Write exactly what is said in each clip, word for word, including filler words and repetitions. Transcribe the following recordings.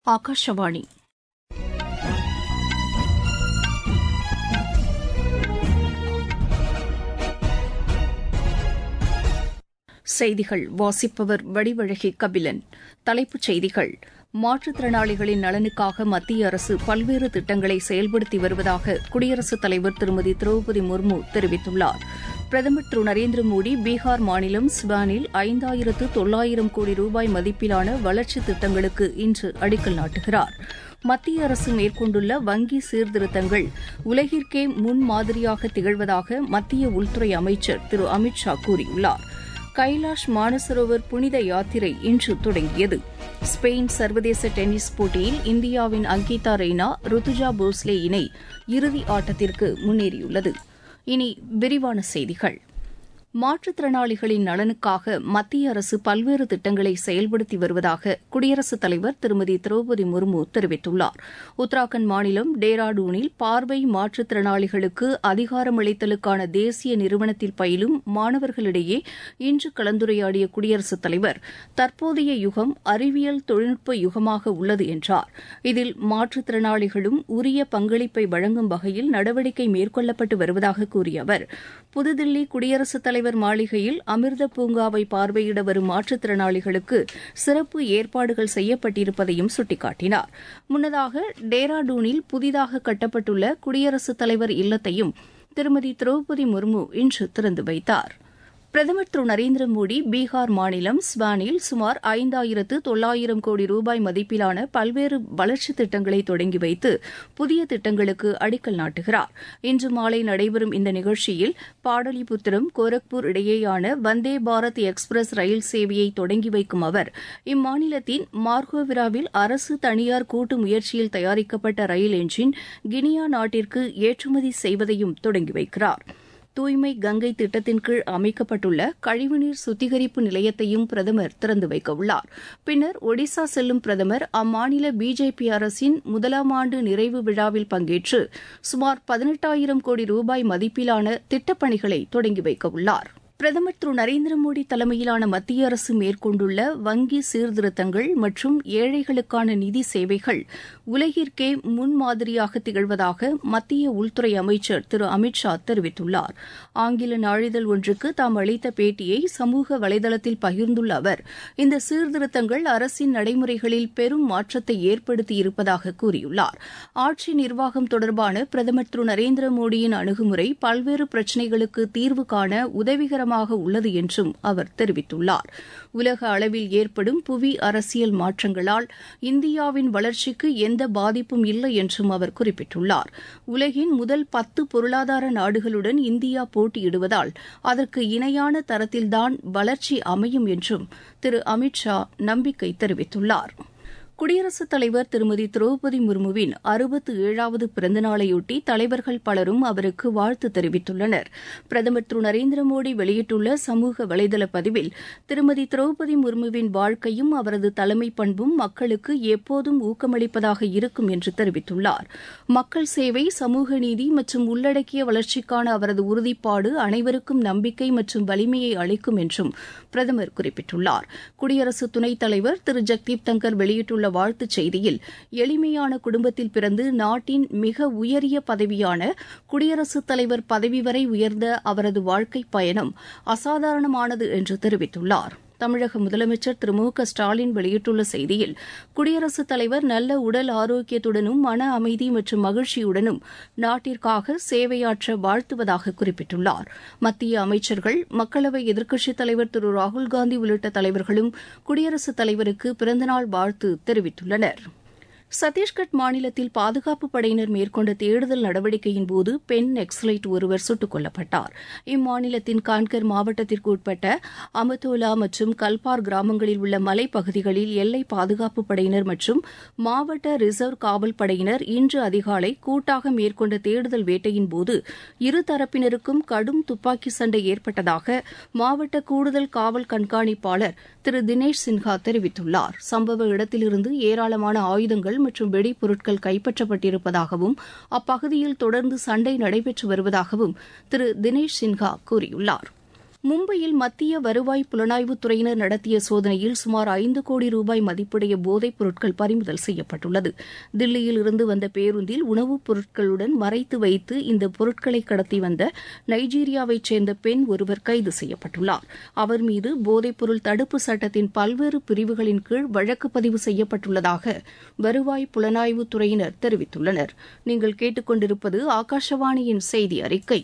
ஆகாஷவாணி செய்திகள் வாசிப்பவர் வடிவழகி கபிலன். தலைப்புச் செய்திகள். மாற்றுத்திறனாளிகளின் நலனுக்காக மத்திய அரசு பல்வேறு திட்டங்களை செயல்படுத்தி வருவதாக குடியரசுத் தலைவர் திருமதி திரௌபதி முர்மு தெரிவித்துள்ளார். பிரதமர் திரு நரேந்திர மோடி பீகார் மாநிலம் சிவானில் ஐந்தாயிரத்து தொள்ளாயிரம் கோடி ரூபாய் மதிப்பிலான வளர்ச்சித் திட்டங்களுக்கு இன்று அடிக்கல் நாட்டுகிறார். மத்திய அரசு மேற்கொண்டுள்ள வங்கி சீர்திருத்தங்கள் உலகிற்கே முன்மாதிரியாக திகழ்வதாக மத்திய உள்துறை அமைச்சர் திரு அமித் ஷா கூறியுள்ளார். கைலாஷ் மானசரோவர் புனித யாத்திரை இன்று தொடங்கியது. ஸ்பெயின் சர்வதேச டென்னிஸ் போட்டியில் இந்தியாவின் அங்கிதா ரெய்னா ருத்துஜா போஸ்லே இணை இறுதி ஆட்டத்திற்கு முன்னேறியுள்ளது. இனி விரிவான செய்திகள். மாற்றுத்திறனாளிகளின் நலனுக்காக மத்திய அரசு பல்வேறு திட்டங்களை செயல்படுத்தி வருவதாக குடியரசுத் தலைவர் திருமதி திரௌபதி முர்மு தெரிவித்துள்ளார். உத்தராகண்ட் மாநிலம் டேராடூனில் பார்வை மாற்றுத்திறனாளிகளுக்கு அதிகாரமளித்தலுக்கான தேசிய நிறுவனத்தில் பயிலும் மாணவர்களிடையே இன்று கலந்துரையாடிய குடியரசுத் தலைவர் தற்போதைய யுகம் அறிவியல் தொழில்நுட்ப யுகமாக உள்ளது என்றார். இதில் மாற்றுத்திறனாளிகளும் உரிய பங்களிப்பை வழங்கும் வகையில் நடவடிக்கை மேற்கொள்ளப்பட்டு வருவதாக கூறிய அவர் புதுதில்லி குடியரசுத் தலைவர் மாளிகையில் அமிர்த பூங்காவை பார்வையிட வரும் மாற்றுத்திறனாளிகளுக்கு சிறப்பு ஏற்பாடுகள் செய்யப்பட்டிருப்பதையும் சுட்டிக்காட்டினார். முன்னதாக டேராடூனில் புதிதாக கட்டப்பட்டுள்ள குடியரசுத் தலைவர் இல்லத்தையும் திருமதி திரௌபதி முர்மு இன்று திறந்து வைத்தார். பிரதமர் திரு நரேந்திர மோடி பீகார் மாநிலம் ஸ்வானில் சுமார் ஐந்தாயிரத்து தொள்ளாயிரம் கோடி ரூபாய் மதிப்பிலான பல்வேறு வளர்ச்சித் திட்டங்களை தொடங்கி வைத்து புதிய திட்டங்களுக்கு அடிக்கல் நாட்டுகிறார். இன்று மாலை நடைபெறும் இந்த நிகழ்ச்சியில் பாடலிபுத்திரம் கோரக்பூர் இடையேயான வந்தே பாரத் எக்ஸ்பிரஸ் ரயில் சேவையை தொடங்கி வைக்கும் அவர் இம்மாநிலத்தின் மார்கோவிராவில் அரசு தனியார் கூட்டு முயற்சியில் தயாரிக்கப்பட்ட ரயில் என்ஜின் கினியா நாட்டிற்கு ஏற்றுமதி செய்வதையும் தொடங்கி வைக்கிறார். தூய்மை கங்கை திட்டத்தின் கீழ் அமைக்கப்பட்டுள்ள கழிவுநீர் சுத்திகரிப்பு நிலையத்தையும் பிரதமர் திறந்து வைக்கவுள்ளார். பின்னர் ஒடிசா செல்லும் பிரதமர் அம்மாநில பிஜேபி அரசின் முதலாம் ஆண்டு நிறைவு விழாவில் பங்கேற்று சுமார் பதினெட்டாயிரம் கோடி ரூபாய் மதிப்பிலான திட்டப்பணிகளை தொடங்கி வைக்கவுள்ளார். பிரதமர் திரு நரேந்திர மோடி தலைமையிலான மத்திய அரசு மேற்கொண்டுள்ள வங்கி சீர்திருத்தங்கள் மற்றும் ஏழைகளுக்கான நிதி சேவைகள் உலகிற்கே முன்மாதிரியாக திகழ்வதாக மத்திய உள்துறை அமைச்சர் திரு அமித் ஷா தெரிவித்துள்ளார். ஆங்கில நாளிதழ் ஒன்றுக்கு தாம் அளித்த பேட்டியை சமூக வலைதளத்தில் பகிர்ந்துள்ள அவர் இந்த சீர்திருத்தங்கள் அரசின் நடைமுறைகளில் பெரும் மாற்றத்தை ஏற்படுத்தியிருப்பதாக கூறியுள்ளார். ஆட்சி நிர்வாகம் தொடர்பான பிரதமர் திரு நரேந்திர மோடியின் அணுகுமுறை பல்வேறு பிரச்சினைகளுக்கு தீர்வு காண உதவிகரமாக உள்ளது என்றும் அவர் தெரிவித்துள்ளார். உலக அளவில் ஏற்படும் புவி அரசியல் மாற்றங்களால் இந்தியாவின் வளர்ச்சிக்கு எந்த பாதிப்பும் இல்லை என்றும் அவர் குறிப்பிட்டுள்ளார். உலகின் முதல் பத்து பொருளாதார நாடுகளுடன் இந்தியா போட்டியிடுவதால் அதற்கு இணையான தரத்தில்தான் வளர்ச்சி அமையும் என்றும் திரு அமித் ஷா நம்பிக்கை தெரிவித்துள்ளார். குடியரசுத் தலைவர் திருமதி திரௌபதி முர்முவின் அறுபத்து ஏழாவது பிறந்தநாளையொட்டி தலைவர்கள் பலரும் அவருக்கு வாழ்த்து தெரிவித்துள்ளனர். பிரதமர் திரு நரேந்திர மோடி வெளியிட்டுள்ள சமூக வலைதள பதிவில் திருமதி திரௌபதி முர்முவின் வாழ்க்கையும் அவரது தலைமை பண்பும் மக்களுக்கு எப்போதும் ஊக்கமளிப்பதாக இருக்கும் என்று தெரிவித்துள்ளார். மக்கள் சேவை, சமூக நீதி மற்றும் உள்ளடக்கிய வளர்ச்சிக்கான அவரது உறுதிப்பாடு அனைவருக்கும் நம்பிக்கை மற்றும் வலிமையை அளிக்கும் என்றும் பிரதமர் குறிப்பிட்டுள்ளார். குடியரசு துணைத் தலைவர் திரு ஜக்தீப் தங்கர் வெளியிட்டுள்ள வாழ்த்துச் செய்தியில் எளிமையான குடும்பத்தில் பிறந்து நாட்டின் மிக உயரிய பதவியான குடியரசுத் தலைவர் பதவி வரை உயர்ந்த அவரது வாழ்க்கை பயணம் அசாதாரணமானது என்று தெரிவித்துள்ளார். தமிழக முதலமைச்சர் திரு மு க ஸ்டாலின் வெளியிட்டுள்ள செய்தியில் குடியரசுத் தலைவர் நல்ல உடல் ஆரோக்கியத்துடனும் மன அமைதி மற்றும் மகிழ்ச்சியுடனும் நாட்டிற்காக சேவையாற்ற வாழ்த்துவதாக குறிப்பிட்டுள்ளார். மத்திய அமைச்சர்கள், மக்களவை எதிர்க்கட்சித் தலைவர் திரு ராகுல்காந்தி உள்ளிட்ட தலைவர்களும் குடியரசுத் தலைவருக்கு பிறந்தநாள் வாழ்த்து தெரிவித்துள்ளனர். சத்தீஸ்கட் மாநிலத்தில் பாதுகாப்புப் படையினர் மேற்கொண்ட தேடுதல் நடவடிக்கையின்போது பெண் நக்சலைட் ஒருவர் சுட்டுக் கொல்லப்பட்டார். இம்மாநிலத்தின் கான்கர் மாவட்டத்திற்கு உட்பட்ட அமதோலா மற்றும் கல்பார் கிராமங்களில் உள்ள மலைப்பகுதிகளில் எல்லை பாதுகாப்புப் படையினர் மற்றும் மாவட்ட ரிசர்வ் காவல் படையினர் இன்று அதிகாலை கூட்டாக மேற்கொண்ட தேடுதல் வேட்டையின்போது இருதரப்பினருக்கும் கடும் துப்பாக்கி சண்டை ஏற்பட்டதாக மாவட்ட கூடுதல் காவல் கண்காணிப்பாளர் திரு தினேஷ் சின்ஹா தெரிவித்துள்ளார். சம்பவ இடத்திலிருந்து ஏராளமான ஆயுதங்கள் மற்றும் வெடிப்பொருட்கள் கைப்பற்றப்பட்டிருப்பதாகவும் அப்பகுதியில் தொடர்ந்து சண்டை நடைபெற்று வருவதாகவும் திரு தினேஷ் சின்ஹா கூறியுள்ளார். மும்பையில் மத்திய வருவாய் புலனாய்வுத்துறையினர் நடத்திய சோதனையில் சுமார் ஐந்து கோடி ரூபாய் மதிப்புடைய போதைப் பொருட்கள் பறிமுதல் செய்யப்பட்டுள்ளது. தில்லியில் இருந்து வந்த பேருந்தில் உணவுப் பொருட்களுடன் மறைத்து வைத்து இந்த பொருட்களை கடத்தி வந்த நைஜீரியாவைச் சேர்ந்த பெண் ஒருவர் கைது செய்யப்பட்டுள்ளார். அவர் மீது போதைப்பொருள் தடுப்பு சட்டத்தின் பல்வேறு பிரிவுகளின் கீழ் வழக்கு பதிவு செய்யப்பட்டுள்ளதாக வருவாய் புலனாய்வுத்துறையினர் தெரிவித்துள்ளனர். நீங்கள் கேட்டுக்கொண்டிருப்பது ஆகாஷவாணியின் செய்தி அறிக்கை.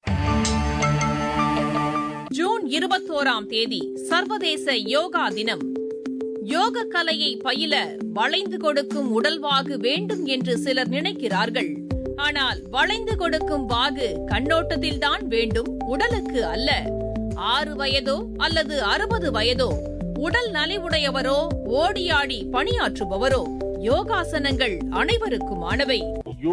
ஜூன் இருபத்தோராம் தேதி சர்வதேச யோகா தினம். யோக கலையை பயில வளைந்து கொடுக்கும் உடல்வாகு வேண்டும் என்று சிலர் நினைக்கிறார்கள். ஆனால் வளைந்து கொடுக்கும் வாகு கண்ணோட்டத்தில்தான் வேண்டும், உடலுக்கு அல்ல. ஆறு வயதோ அல்லது அறுபது வயதோ, உடல் நலிவுடையவரோ ஓடியாடி பணியாற்றுபவரோ, யோகாசனங்கள் அனைவருக்குமானவை.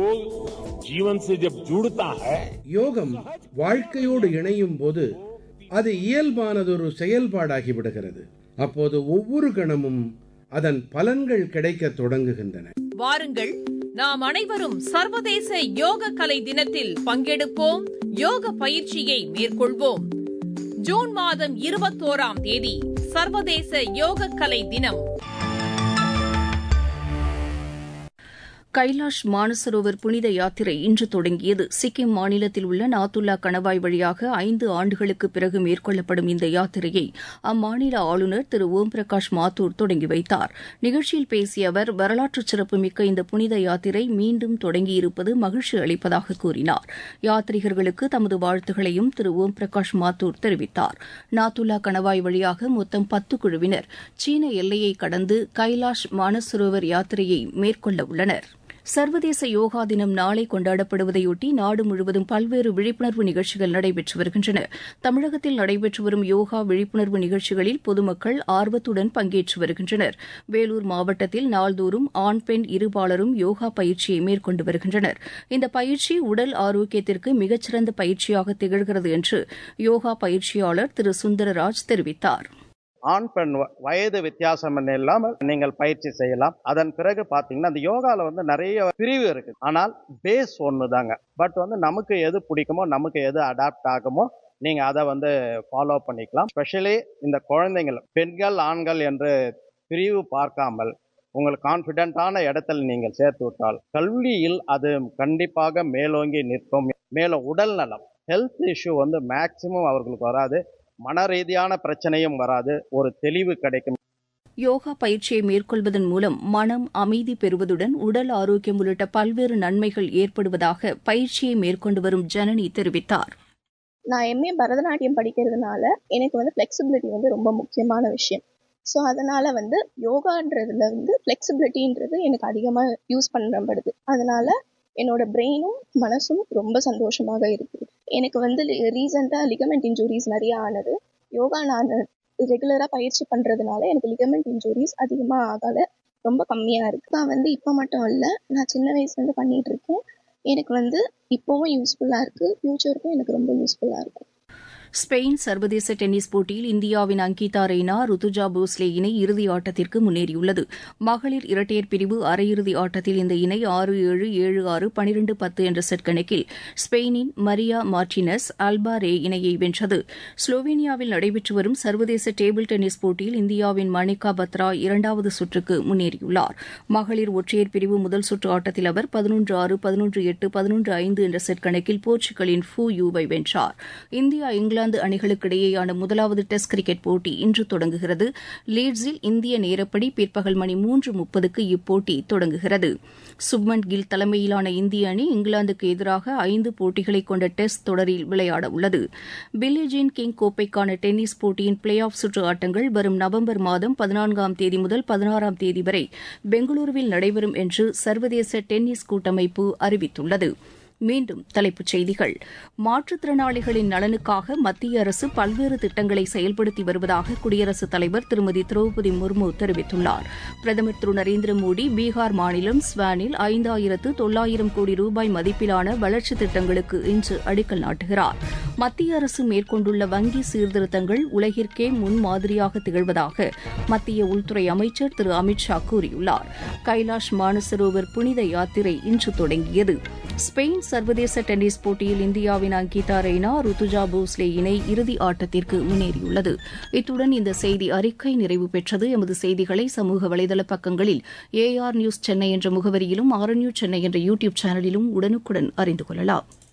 யோகம் வாழ்க்கையோடு இணையும் போது அது இயல்பானதொரு செயல்பாடாகிவிடுகிறது. அப்போது ஒவ்வொரு கணமும் அதன் பலன்கள் கிடைக்க தொடங்குகின்றன. வாருங்கள், நாம் அனைவரும் சர்வதேச யோக கலை தினத்தில் பங்கெடுப்போம், யோக பயிற்சியை மேற்கொள்வோம். ஜூன் மாதம் இருபத்தோராம் தேதி சர்வதேச யோக கலை தினம். கைலாஷ் மானசரோவர் புனித யாத்திரை இன்று தொடங்கியது. சிக்கிம் மாநிலத்தில் உள்ள நாத்துல்லா கணவாய் வழியாக ஐந்து ஆண்டுகளுக்கு பிறகு மேற்கொள்ளப்படும் இந்த யாத்திரையை அம்மாநில ஆளுநர் திரு ஓம் பிரகாஷ் மாத்தூர் தொடங்கி வைத்தார். நிகழ்ச்சியில் பேசிய அவர், வரலாற்று சிறப்புமிக்க இந்த புனித யாத்திரை மீண்டும் தொடங்கியிருப்பது மகிழ்ச்சி அளிப்பதாக கூறினார். யாத்ரீகர்களுக்கு தமது வாழ்த்துகளையும் திரு ஓம் பிரகாஷ் மாத்தூர் தெரிவித்தார். நாத்துல்லா கணவாய் வழியாக மொத்தம் பத்து குழுவினர் சீன எல்லையை கடந்து கைலாஷ் மானசரோவர் யாத்திரையை மேற்கொள்ள உள்ளனர். சர்வதேச யோகா தினம் நாளை கொண்டாடப்படுவதையொட்டி நாடு முழுவதும் பல்வேறு விழிப்புணர்வு நிகழ்ச்சிகள் நடைபெற்று வருகின்றன. தமிழகத்தில் நடைபெற்று வரும் யோகா விழிப்புணர்வு நிகழ்ச்சிகளில் பொதுமக்கள் ஆர்வத்துடன் பங்கேற்று வருகின்றனர். வேலூர் மாவட்டத்தில் நாள்தோறும் ஆண் பெண் இருபாலரும் யோகா பயிற்சியை மேற்கொண்டு வருகின்றனர். இந்த பயிற்சி உடல் ஆரோக்கியத்திற்கு மிகச்சிறந்த பயிற்சியாக திகழ்கிறது என்று யோகா பயிற்சியாளர் திரு சுந்தரராஜ் தெரிவித்தார். ஆண் பெண் வயது வித்தியாசம் இல்லாமல் நீங்கள் பயிற்சி செய்யலாம். அதன் பிறகு பார்த்தீங்கன்னா அந்த யோகாவில் வந்து நிறைய பிரிவு இருக்கு. ஆனால் பேஸ் ஒன்று தாங்க. பட் வந்து நமக்கு எது பிடிக்குமோ, நமக்கு எது அடாப்ட் ஆகுமோ, நீங்கள் அதை வந்து ஃபாலோ பண்ணிக்கலாம். ஸ்பெஷலி இந்த குழந்தைங்கள், பெண்கள் ஆண்கள் என்று பிரிவு பார்க்காமல் உங்களுக்கு கான்ஃபிடென்ட்டான இடத்துல நீங்கள் சேர்த்து விட்டால் கல்வியில் அது கண்டிப்பாக மேலோங்கி நிற்கும். மேலும் உடல் நலம், ஹெல்த் இஷ்யூ வந்து மேக்சிமம் அவர்களுக்கு வராது. மன ரீதியான பிரச்சனையும் வராது. ஒரு தெளிவு கிடைக்கும். யோகா பயிற்சியை மேற்கொள்வதன் மூலம் மனம் அமைதி பெறுவதுடன் உடல் ஆரோக்கியம் உள்ளிட்ட பல்வேறு நன்மைகள் ஏற்படுவதாக பயிற்சியை மேற்கொண்டு வரும் ஜனனி தெரிவித்தார். நான் எம்ஏ பரதநாட்டியம் படிக்கிறதுனால எனக்கு வந்து ஃப்ளெக்சிபிலிட்டி வந்து ரொம்ப முக்கியமான விஷயம். ஸோ அதனால வந்து யோகான்றதுல வந்து ஃப்ளெக்சிபிலிட்டின்றது எனக்கு அதிகமாக யூஸ் பண்ணப்படுது. அதனால என்னோட பிரெயினும் மனசும் ரொம்ப சந்தோஷமாக இருக்குது. எனக்கு வந்து ரீசெண்டாக லிகமெண்ட் இன்ஜூரிஸ் நிறைய ஆனது. யோகா நான் ரெகுலராக பயிற்சி பண்ணுறதுனால எனக்கு லிகமெண்ட் இன்ஜூரிஸ் அதிகமாக ஆகலை, ரொம்ப கம்மியாக இருக்குது. நான் வந்து இப்போ மட்டும் இல்லை, நான் சின்ன வயசுலேருந்து பண்ணிகிட்டு இருக்கேன். எனக்கு வந்து இப்போவும் யூஸ்ஃபுல்லாக இருக்குது, ஃப்யூச்சருக்கும் எனக்கு ரொம்ப யூஸ்ஃபுல்லாக இருக்கும். ஸ்பெயின் சர்வதேச டென்னிஸ் போட்டியில் இந்தியாவின் அங்கிதா ரெய்னா, ருத்துஜா போஸ்லே இணை இறுதி ஆட்டத்திற்கு முன்னேறியுள்ளது. மகளிர் இரட்டையர் பிரிவு அரையிறுதி ஆட்டத்தில் இந்த இணை ஆறு ஏழு ஏழு ஆறு பனிரெண்டு பத்து என்ற செட் கணக்கில் ஸ்பெயினின் மரியா மார்டினஸ் அல்பா ரே இணையை வென்றது. ஸ்லோவேனியாவில் நடைபெற்று வரும் சர்வதேச டேபிள் டென்னிஸ் போட்டியில் இந்தியாவின் மணிகா பத்ரா இரண்டாவது சுற்றுக்கு முன்னேறியுள்ளார். மகளிர் ஒற்றையர் பிரிவு முதல் சுற்று ஆட்டத்தில் அவர் பதினொன்று ஆறு பதினொன்று எட்டு பதினொன்று ஐந்து என்ற செட் கணக்கில் போர்ச்சுகலின் ஃபூ யூவை வென்றார். இந்தியா இங்கிலாந்து அணிகளுக்கு இடையேயான முதலாவது டெஸ்ட் கிரிக்கெட் போட்டி இன்று தொடங்குகிறது. லீட்ஸில் இந்திய நேரப்படி பிற்பகல் மணி மூன்று முப்பதுக்கு இப்போட்டி தொடங்குகிறது. சுப்மன் கில் தலைமையிலான இந்திய அணி இங்கிலாந்துக்கு எதிராக ஐந்து போட்டிகளை கொண்ட டெஸ்ட் தொடரில் விளையாட உள்ளது. பில்லி ஜீன் கிங் கோப்பைக்கான டென்னிஸ் போட்டியின் பிளே ஆஃப் சுற்று ஆட்டங்கள் வரும் நவம்பர் மாதம் பதினான்காம் தேதி முதல் பதினாறாம் தேதி வரை பெங்களூருவில் நடைபெறும் என்று சர்வதேச டென்னிஸ் கூட்டமைப்பு அறிவித்துள்ளது. மீண்டும் தலைப்புச் செய்திகள். மாற்றுத்திறனாளிகளின் நலனுக்காக மத்திய அரசு பல்வேறு திட்டங்களை செயல்படுத்தி வருவதாக குடியரசுத் தலைவர் திருமதி திரௌபதி முர்மு தெரிவித்துள்ளார். பிரதமர் திரு நரேந்திர மோடி பீகார் மாநிலம் ஸ்வானில் ஐந்தாயிரத்து தொள்ளாயிரம் கோடி ரூபாய் மதிப்பிலான வளர்ச்சித் திட்டங்களுக்கு இன்று அடிக்கல் நாட்டுகிறார். மத்திய அரசு மேற்கொண்டுள்ள வங்கி சீர்திருத்தங்கள் உலகிற்கே முன்மாதிரியாக திகழ்வதாக மத்திய உள்துறை அமைச்சர் திரு அமித் ஷா கூறியுள்ளார். கைலாஷ் மானசரோவர் புனித யாத்திரை இன்று தொடங்கியது. ஸ்பெயின் சர்வதேச டென்னிஸ் போட்டியில் இந்தியாவின் அங்கிதா ரெய்னா ருத்துஜா போஸ்லே இணை இறுதி ஆட்டத்திற்கு முன்னேறியுள்ளது. இத்துடன் இந்த செய்தி அறிக்கை நிறைவு பெற்றது. எமது செய்திகளை சமூக வலைதள பக்கங்களில் ஏஆர் நியூஸ் சென்னை என்ற முகவரியிலும் ஆர் நியூஸ் சென்னை என்ற யூடியூப் சேனலிலும் உடனுக்குடன் அறிந்து கொள்ளலாம்.